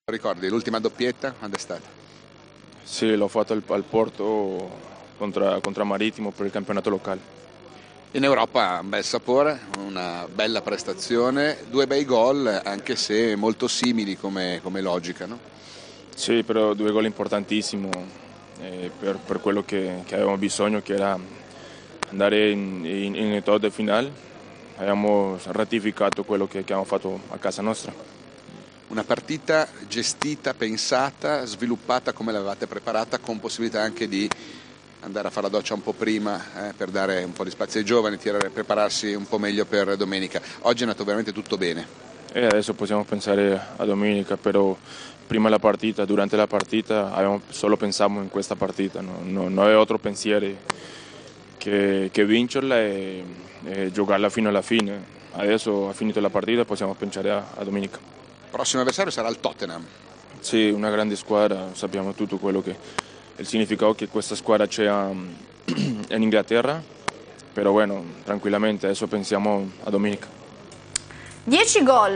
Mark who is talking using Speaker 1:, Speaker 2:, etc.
Speaker 1: Ricordi l'ultima doppietta quando è stata?
Speaker 2: Sì, l'ho fatto al Porto contra Marittimo per il campionato locale.
Speaker 1: In Europa un bel sapore, una bella prestazione, due bei gol, anche se molto simili come logica, no?
Speaker 2: Sì, però due gol importantissimi per quello che avevamo bisogno, che era andare in età di finale. Abbiamo ratificato quello che abbiamo fatto a casa nostra.
Speaker 1: Una partita gestita, pensata, sviluppata come l'avevate preparata, con possibilità anche di andare a fare la doccia un po' prima per dare un po' di spazio ai giovani, prepararsi un po' meglio per domenica. Oggi è andato veramente tutto bene.
Speaker 2: E adesso possiamo pensare a domenica, però prima della partita, durante la partita, solo pensavamo in questa partita, non avevo altro pensiero che vincerla e giocarla fino alla fine. Adesso, ha finito la partita, possiamo pensare a domenica.
Speaker 1: Il prossimo avversario sarà il Tottenham.
Speaker 2: Sì, una grande squadra, sappiamo tutto quello che il significato che questa squadra c'è in Inghilterra, però bueno, tranquillamente adesso pensiamo a domenica.
Speaker 3: 10 gol